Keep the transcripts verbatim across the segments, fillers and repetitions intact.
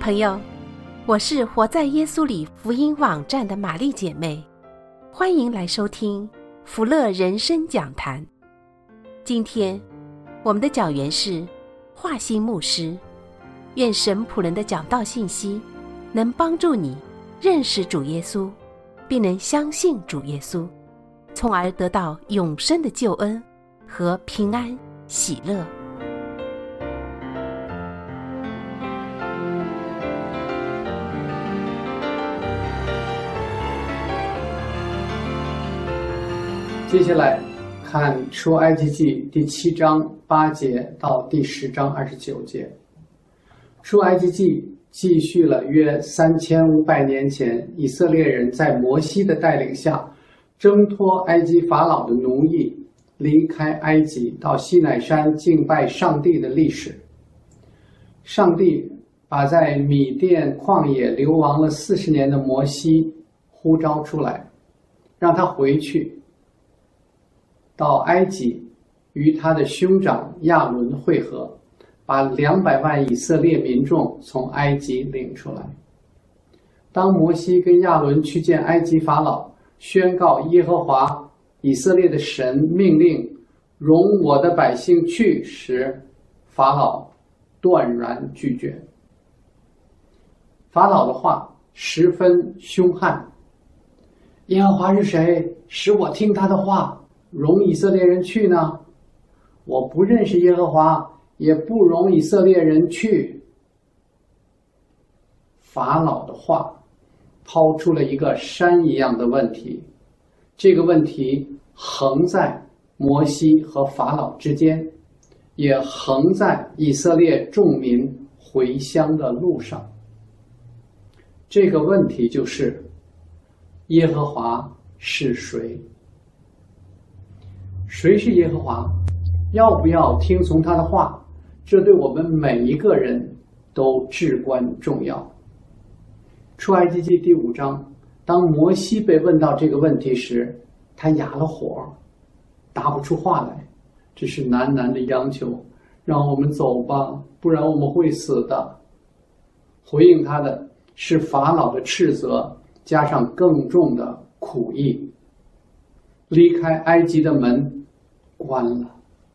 朋友，我是活在耶稣里福音网站的玛丽姐妹，欢迎来收听福乐人生讲坛。今天我们的讲员是华兴牧师，愿神仆人的讲道信息能帮助你认识主耶稣，并能相信主耶稣，从而得到永生的救恩和平安喜乐。 接下来看出埃及记第七章八节到第十章二十九节。出埃及记继续了约三千五百年前以色列人在摩西的带领下挣脱埃及法老的奴役，离开埃及到西乃山敬拜上帝的历史。上帝把在米甸旷野流亡了四十年的摩西呼召出来，让他回去到埃及与他的兄长亚伦会合，把两百万以色列民众从埃及领出来。当摩西跟亚伦去见埃及法老，宣告耶和华以色列的神命令容我的百姓去时，法老断然拒绝。法老的话十分凶悍，耶和华是谁，使我听他的话容以色列人去呢？我不认识耶和华，也不容以色列人去。法老的话抛出了一个山一样的问题，这个问题横在摩西和法老之间，也横在以色列众民回乡的路上。这个问题就是耶和华是谁？谁是耶和华？要不要听从他的话？这对我们每一个人都至关重要。出埃及记第五章，当摩西被问到这个问题时，他哑了火，答不出话来。这是喃喃的央求，让我们走吧，不然我们会死的。回应他的是法老的斥责，加上更重的苦役。离开埃及的门关了。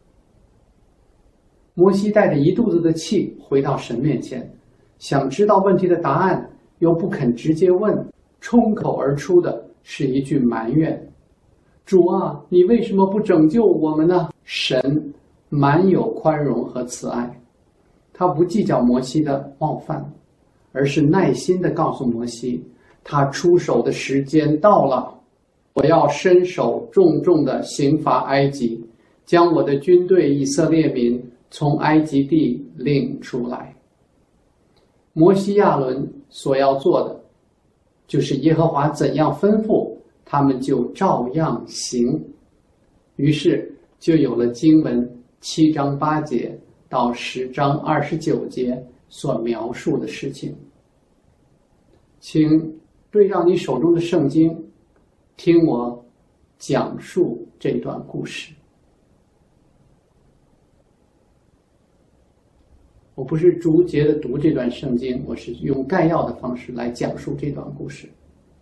摩西带着一肚子的气回到神面前，想知道问题的答案，又不肯直接问，冲口而出的是一句埋怨：主啊，你为什么不拯救我们呢？神满有宽容和慈爱，他不计较摩西的冒犯，而是耐心地告诉摩西，他出手的时间到了，我要伸手重重地刑罚埃及，将我的军队以色列民从埃及地领出来。摩西亚伦所要做的，就是耶和华怎样吩咐，他们就照样行。于是就有了经文七章八节到十章二十九节所描述的事情。请对照你手中的圣经，听我讲述这段故事。我不是逐节的读这段圣经，我是用概要的方式来讲述这段故事。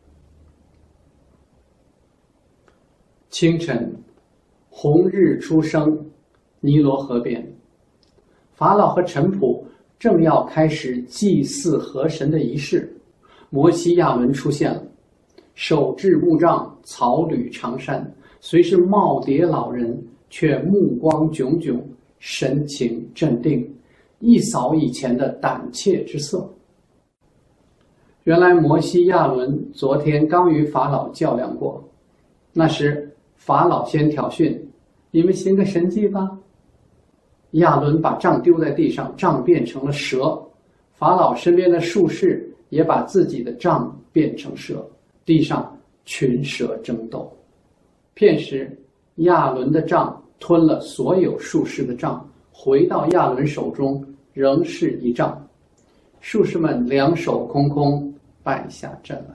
清晨，红日初升，尼罗河边，法老和臣仆正要开始祭祀河神的仪式，摩西亚伦出现了，手执木杖，草履长衫，虽是耄耋老人，却目光炯炯，神情镇定，一扫以前的胆怯之色。原来摩西亚伦昨天刚与法老较量过，那时法老先挑衅，你们行个神迹吧。亚伦把杖丢在地上，杖变成了蛇，法老身边的术士也把自己的杖变成蛇，地上群蛇争斗。片时亚伦的杖吞了所有术士的杖，回到亚伦手中仍是一杖，术士们两手空空，败下阵来。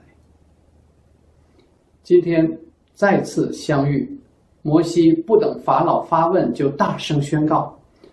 今天再次相遇，摩西不等法老发问，就大声宣告：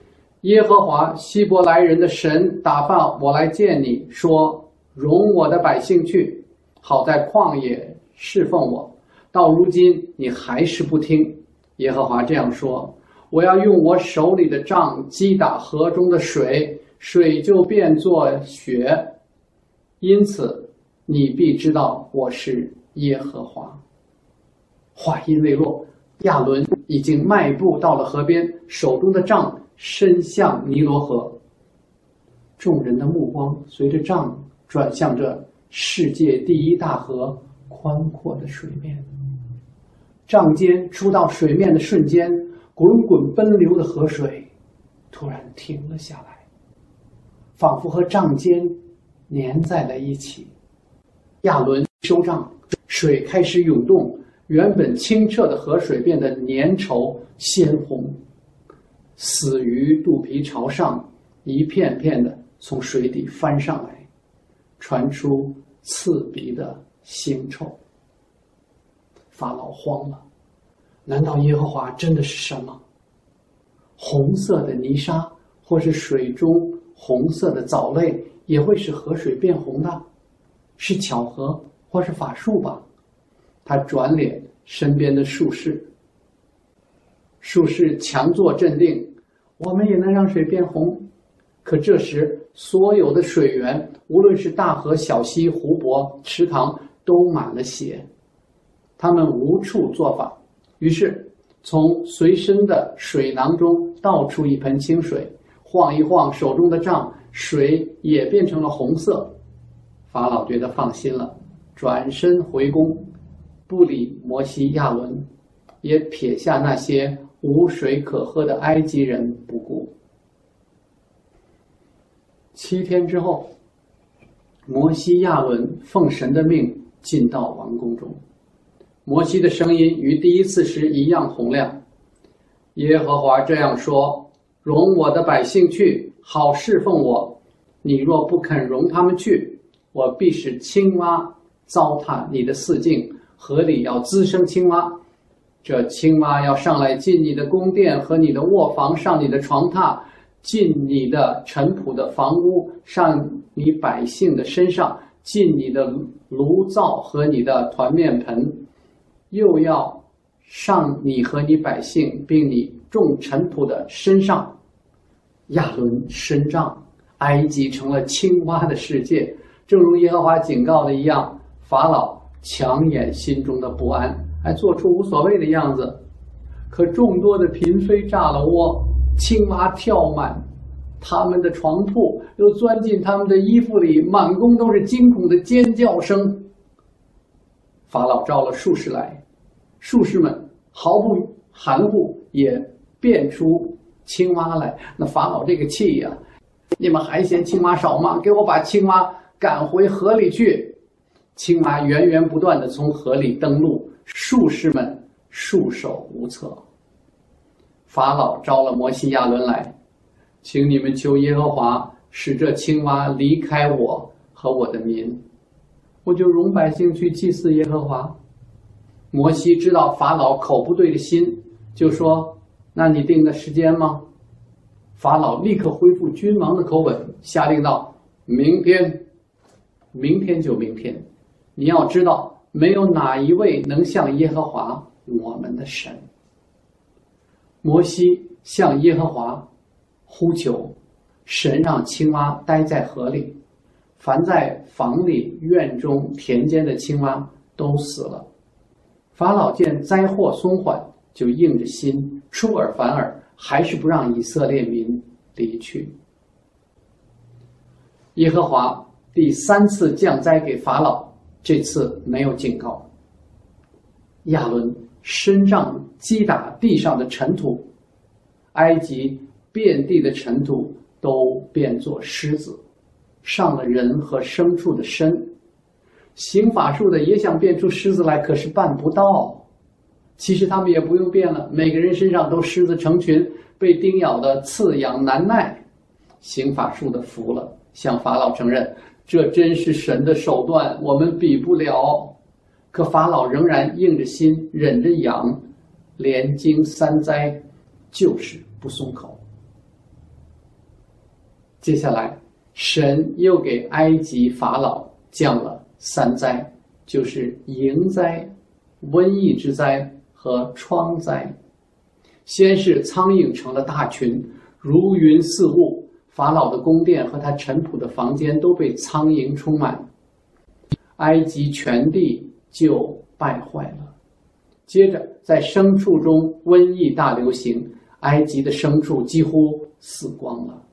耶和华希伯来人的神打发我来见你，说容我的百姓去，好在旷野侍奉我。到如今你还是不听。耶和华这样说，我要用我手里的杖击打河中的水，水就变作血，因此你必知道我是耶和华。话音未落，亚伦已经迈步到了河边，手中的杖伸向尼罗河。众人的目光随着杖转向这世界第一大河宽阔的水面。杖尖触到水面的瞬间，滚滚奔流的河水突然停了下来，仿佛和杖尖粘在了一起。亚伦收杖，水开始涌动，原本清澈的河水变得粘稠鲜红，死鱼肚皮朝上，一片片的从水底翻上来，传出刺鼻的腥臭。法老慌了，难道耶和华真的是神吗？红色的泥沙或是水中红色的藻类也会使河水变红的，是巧合或是法术吧？他转脸身边的术士，术士强作镇定，我们也能让水变红。可这时所有的水源，无论是大河、小溪、湖泊、池塘，都满了血，他们无处做法。于是从随身的水囊中倒出一盆清水，晃一晃手中的杖，水也变成了红色。法老觉得放心了，转身回宫，不理摩西亚伦，也撇下那些无水可喝的埃及人不顾。七天之后，摩西亚伦奉神的命进到王宫中。摩西的声音与第一次时一样洪亮。耶和华这样说，容我的百姓去，好侍奉我。你若不肯容他们去，我必使青蛙糟蹋你的四境，河里要滋生青蛙。这青蛙要上来进你的宫殿和你的卧房，上你的床榻，进你的尘土的房屋，上你百姓的身上，进你的炉灶和你的团面盆，又要上你和你百姓并你众尘土的身上。亚伦伸杖，埃及成了青蛙的世界，正如耶和华警告的一样。法老强掩心中的不安，还做出无所谓的样子。可众多的嫔妃炸了窝，青蛙跳满他们的床铺，又钻进他们的衣服里，满宫都是惊恐的尖叫声。法老召了术士来，术士们毫不含糊，也变出青蛙来。那法老这个气呀、啊，你们还嫌青蛙少吗？给我把青蛙赶回河里去。青蛙源源不断地从河里登陆，术士们束手无策。法老召了摩西亚伦来，请你们求耶和华使这青蛙离开我和我的民，我就容百姓去祭祀耶和华。摩西知道法老口不对的心，就说，那你定个时间吗？法老立刻恢复君王的口吻，下令道，明天，明天就明天。你要知道，没有哪一位能像耶和华我们的神。摩西向耶和华呼求，神让青蛙待在河里，凡在房里、院中、田间的青蛙都死了。法老见灾祸松缓，就硬着心，出尔反尔，还是不让以色列民离去。耶和华第三次降灾给法老，这次没有警告。亚伦伸杖击打地上的尘土，埃及遍地的尘土都变作狮子，上了人和牲畜的身。行法术的也想变出狮子来，可是办不到。其实他们也不用变了，每个人身上都狮子成群，被叮咬的刺痒难耐。行法术的服了，向法老承认，这真是神的手段，我们比不了。可法老仍然硬着心，忍着痒，连经三灾，就是不松口。 接下来，神又给埃及法老降了三灾，就是蝇灾、瘟疫之灾和疮灾。先是苍蝇成了大群，如云似雾，法老的宫殿和他臣仆的房间都被苍蝇充满，埃及全地就败坏了。接着，在牲畜中瘟疫大流行，埃及的牲畜几乎死光了。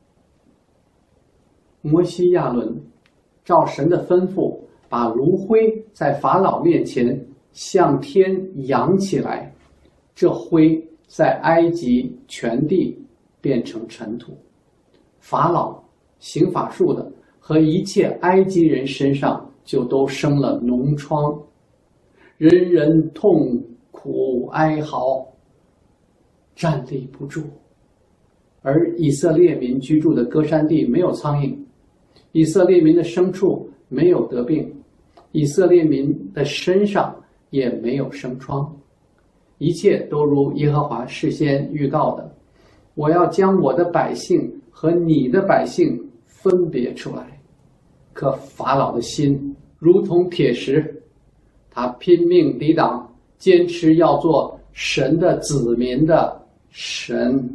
摩西亚伦照神的吩咐，把炉灰在法老面前向天扬起来，这灰在埃及全地变成尘土。法老行法术的和一切埃及人身上就都生了脓疮，人人痛苦哀嚎，站立不住。而以色列民居住的歌珊地没有苍蝇，以色列民的牲畜没有得病，以色列民的身上也没有生疮，一切都如耶和华事先预告的，我要将我的百姓和你的百姓分别出来。可法老的心如同铁石，他拼命抵挡，坚持要做神的子民的神。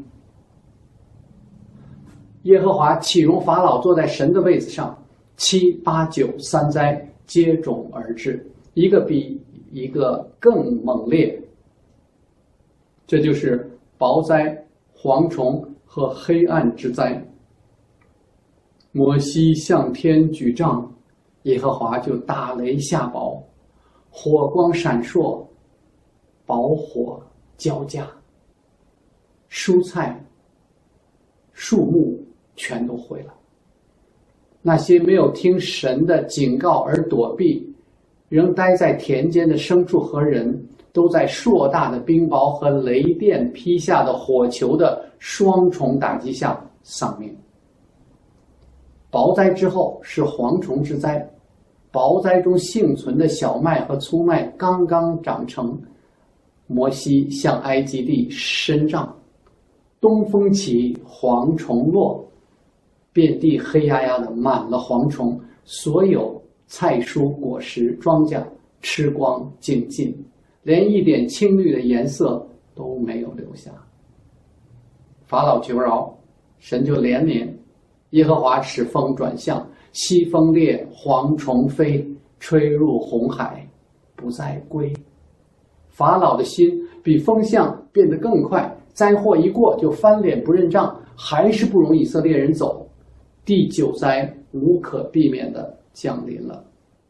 耶和华启容法老坐在神的位子上，七八九三灾接踵而至，一个比一个更猛烈。这就是雹灾、蝗虫和黑暗之灾。摩西向天举杖，耶和华就打雷下雹，火光闪烁，雹火交加，蔬菜、树木全都毁了。那些没有听神的警告而躲避，仍待在田间的牲畜和人，都在硕大的冰雹和雷电劈下的火球的双重打击下丧命。雹灾之后是蝗虫之灾，雹灾中幸存的小麦和粗麦刚刚长成，摩西向埃及地伸杖，东风起，蝗虫落，遍地黑压压的满了蝗虫，所有菜蔬果实庄稼吃光净尽，连一点青绿的颜色都没有留下。法老求饶，神就怜悯，耶和华使风转向，西风烈，蝗虫飞，吹入红海，不再归。法老的心比风向变得更快，灾祸一过就翻脸不认账，还是不容以色列人走。第九灾无可避免地降临了。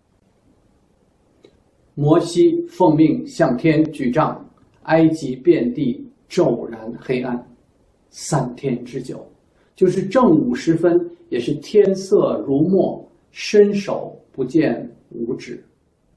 摩西奉命向天举杖，埃及遍地骤然黑暗，三天之久，就是正午时分，也是天色如墨，伸手不见五指。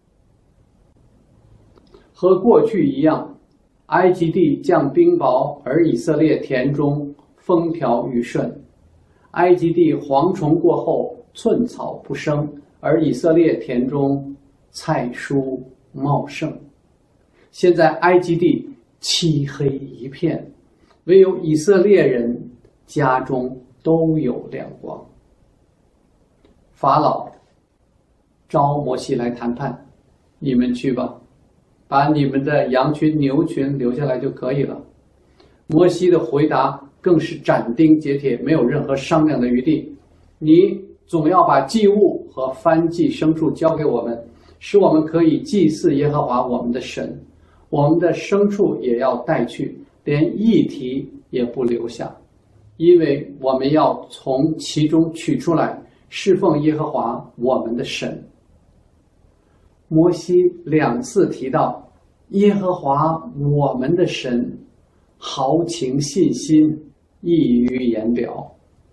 和过去一样，埃及地降冰雹，而以色列田中风调雨顺。埃及地蝗虫过后，寸草不生，而以色列田中菜蔬茂盛。现在埃及地漆黑一片，唯有以色列人家中都有亮光。法老召摩西来谈判，你们去吧，把你们的羊群牛群留下来就可以了。摩西的回答更是斩钉截铁，没有任何商量的余地。你总要把祭物和燔祭牲畜交给我们，使我们可以祭祀耶和华我们的神。我们的牲畜也要带去，连一蹄也不留下，因为我们要从其中取出来，侍奉耶和华我们的神。摩西两次提到耶和华我们的神，豪情信心溢于言表。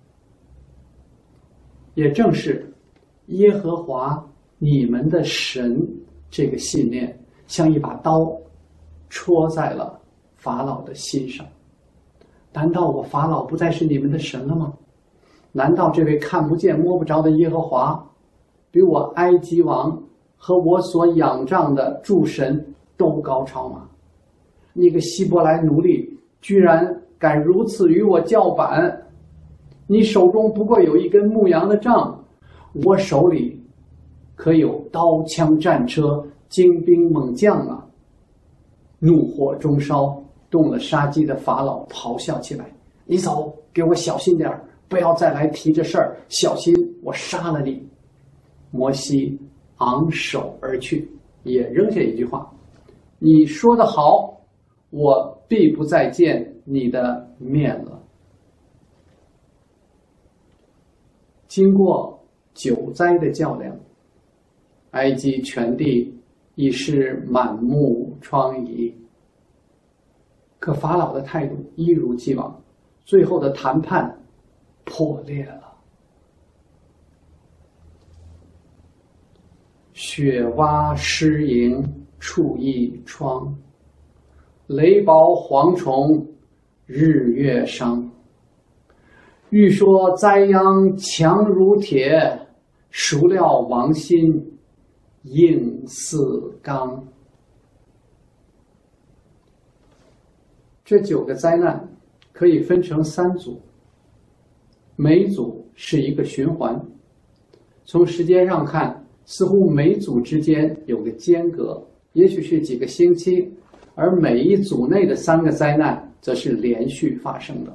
也正是耶和华你们的神这个信念，像一把刀戳在了法老的心上。难道我法老不再是你们的神了吗？难道这位看不见摸不着的耶和华，比我埃及王和我所仰仗的诸神都高超吗？你个希伯来奴隶，居然敢如此与我叫板！ 你手中不过有一根牧羊的杖，我手里可有刀枪战车、精兵猛将啊！”怒火中烧，动了杀机的法老咆哮起来：“你走，给我小心点儿，不要再来提这事儿，小心我杀了你！”摩西昂首而去，也扔下一句话：“你说得好，我必不再见你的面了。”经过九灾的较量，埃及全地已是满目疮痍，可法老的态度一如既往，最后的谈判破裂了。雪洼湿营触一窗，雷雹蝗虫日月伤。欲说灾殃强如铁，孰料王心硬似钢。这九个灾难可以分成三组，每组是一个循环。从时间上看，似乎每组之间有个间隔，也许是几个星期，而每一组内的三个灾难则是连续发生的。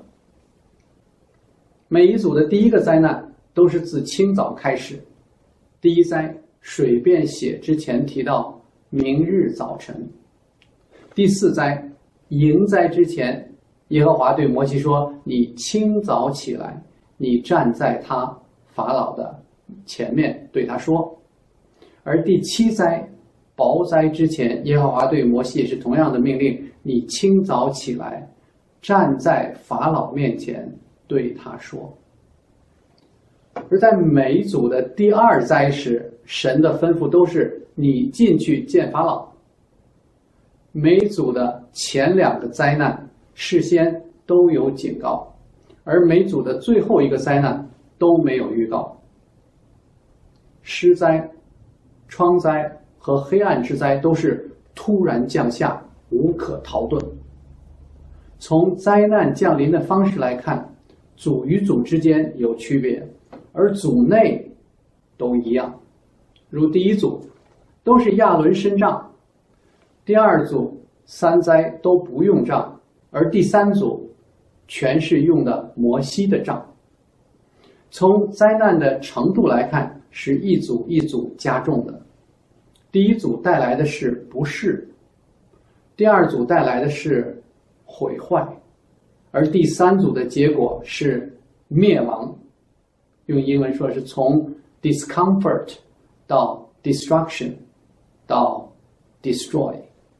每一组的第一个灾难都是自清早开始。第一灾，水变血之前提到明日早晨。第四灾，迎灾之前，耶和华对摩西说：“你清早起来，你站在他法老的前面，对他说。”而第七灾，雹灾之前，耶和华对摩西也是同样的命令：“你清早起来，站在法老面前，对他说。”而在每一组的第二灾时，神的吩咐都是你进去见法老。每一组的前两个灾难事先都有警告，而每组的最后一个灾难都没有预告。湿灾、疮灾和黑暗之灾都是突然降下，无可逃遁。从灾难降临的方式来看，组与组之间有区别，而组内都一样。如第一组都是亚伦身杖，第二组三灾都不用杖，而第三组全是用的摩西的杖。从灾难的程度来看，是一组一组加重的。第一组带来的是不适，第二组带来的是毁坏，而第三组的结果是灭亡。用英文说是从 discomfort 到 destruction 到 destroy。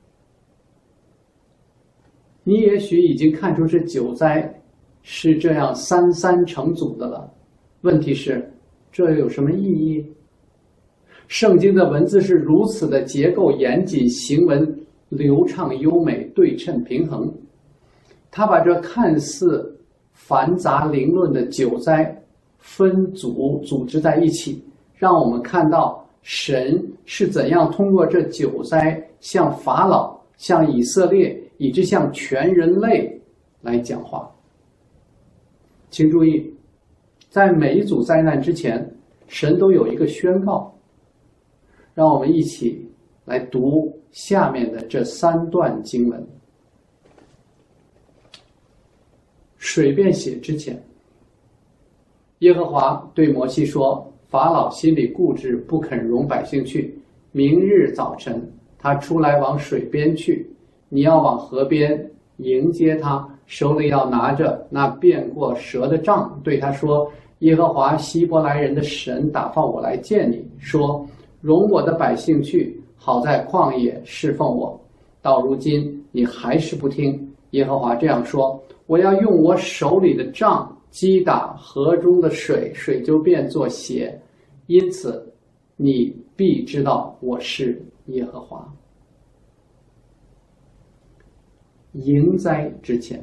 你也许已经看出这九灾是这样三三成组的了。问题是，这有什么意义？圣经的文字是如此的结构严谨，行文流畅优美，对称平衡。他把这看似繁杂凌乱的九灾分组组织在一起，让我们看到神是怎样通过这九灾向法老、向以色列以至向全人类来讲话。请注意，在每一组灾难之前，神都有一个宣告。让我们一起来读下面的这三段经文。水变血之前，耶和华对摩西说：“法老心里固执，不肯容百姓去。明日早晨，他出来往水边去，你要往河边迎接他，手里要拿着那变过蛇的杖，对他说：耶和华希伯来人的神打发我来见你，说：容我的百姓去，好在旷野侍奉我。到如今你还是不听。耶和华这样说：我要用我手里的杖击打河中的水，水就变作血。因此你必知道我是耶和华。”迎灾之前，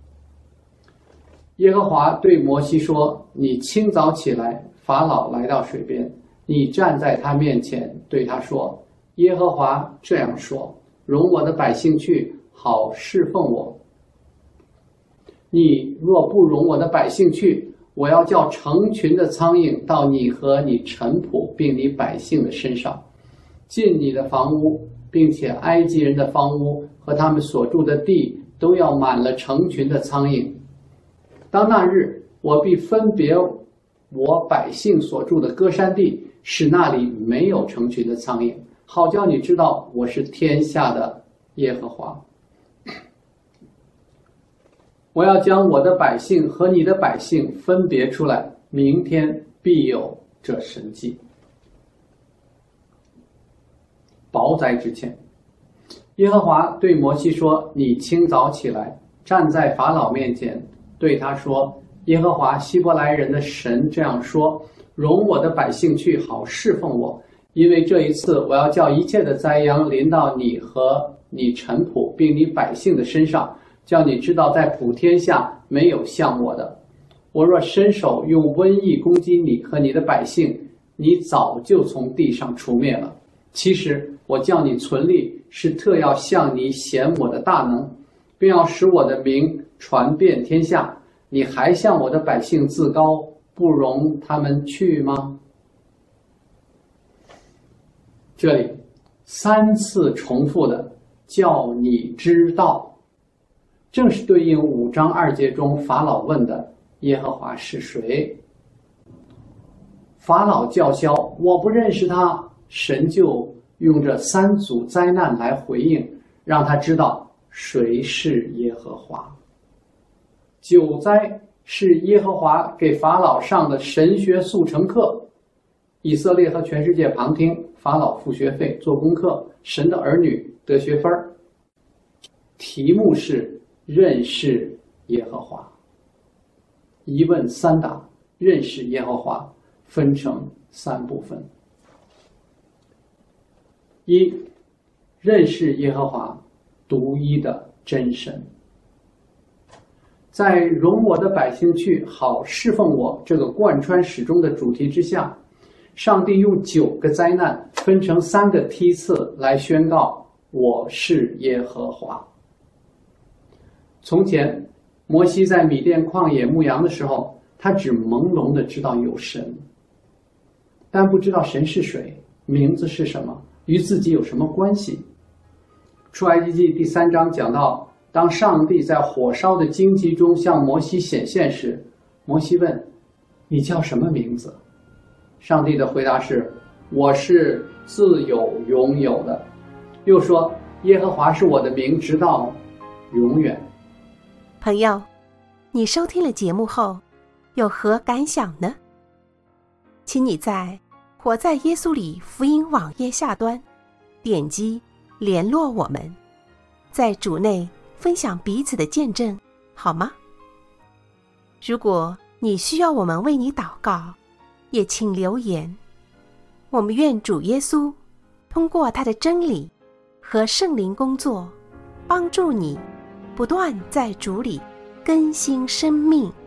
耶和华对摩西说：你清早起来，法老来到水边，你站在他面前，对他说：耶和华这样说：容我的百姓去，好侍奉我。你若不容我的百姓去， 我要叫成群的苍蝇到你和你臣仆并你百姓的身上，进你的房屋，并且埃及人的房屋和他们所住的地都要满了成群的苍蝇。当那日，我必分别我百姓所住的歌山地，使那里没有成群的苍蝇，好叫你知道我是天下的耶和华。我要将我的百姓和你的百姓分别出来，明天必有这神迹。雹灾之前，耶和华对摩西说：你清早起来，站在法老面前，对他说：耶和华希伯来人的神这样说，容我的百姓去，好侍奉我，因为这一次我要叫一切的灾殃临到你和你臣仆并你百姓的身上，叫你知道在普天下没有像我的。我若伸手用瘟疫攻击你和你的百姓，你早就从地上除灭了。其实我叫你存立，是特要向你显我的大能，并要使我的名传遍天下。你还向我的百姓自高，不容他们去吗？这里三次重复的叫你知道，正是对应五章二节中法老问的耶和华是谁。法老叫嚣，我不认识他，神就用这三组灾难来回应，让他知道谁是耶和华。九灾是耶和华给法老上的神学速成课，以色列和全世界旁听，法老付学费做功课，神的儿女得学分。题目是认识耶和华，一问三答，认识耶和华分成三部分。一，认识耶和华独一的真神。在容我的百姓去，好侍奉我这个贯穿始终的主题之下，上帝用九个灾难分成三个梯次来宣告我是耶和华。从前摩西在米甸旷野牧羊的时候，他只朦胧的知道有神，但不知道神是谁，名字是什么，与自己有什么关系。出埃及记第三章讲到，当上帝在火烧的荆棘中向摩西显现时，摩西问：你叫什么名字？上帝的回答是：我是自有永有的。又说：耶和华是我的名，直到永远。 朋友，你收听了节目后有何感想呢？请你在活在耶稣里福音网页下端点击联络我们，在主内分享彼此的见证，好吗？如果你需要我们为你祷告，也请留言。我们愿主耶稣通过他的真理和圣灵工作，帮助你不断在主里更新生命。